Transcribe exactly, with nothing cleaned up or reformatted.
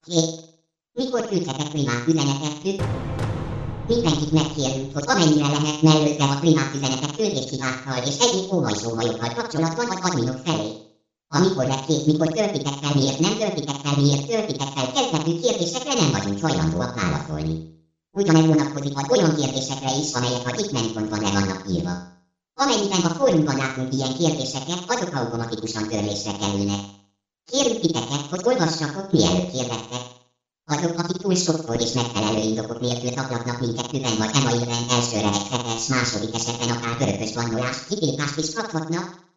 Hé, mikor küldhetek privát üzenetet? Mindenkit megkérünk, hogy amennyire lehet mellőzze a privát üzenetek küldéshibákkal és egyéb óhajsóhajokkal kapcsolatban az adminok felé. Amikor lesz kész, mikor töltitek fel, miért nem töltitek fel, miért töltitek fel, kezdetű kérdésekre nem vagyunk hajlandóak válaszolni. Ugyanez vonatkozik az olyan kérdésekre is, amelyek a itt menüpontban le vannak írva. Amennyiben a fórumban látunk ilyen kérdéseket, azok automatikusan törlésre kerülnek. Kérjük titeket, hogy olvassatok, mielőtt kérdeztek. Azok, akik túl sokszor és megfelelő indokok nélkül zaklatnak minket tüven vagy emailben, elsőre egy szetes, második esetben akár örökös bannolást, kitépást is kaphatnak,